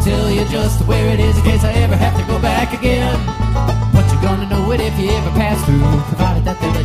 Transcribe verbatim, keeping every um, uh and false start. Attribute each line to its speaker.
Speaker 1: tell you just where it is in case I ever have to go back again. But you're gonna know it if you ever pass through, provided that there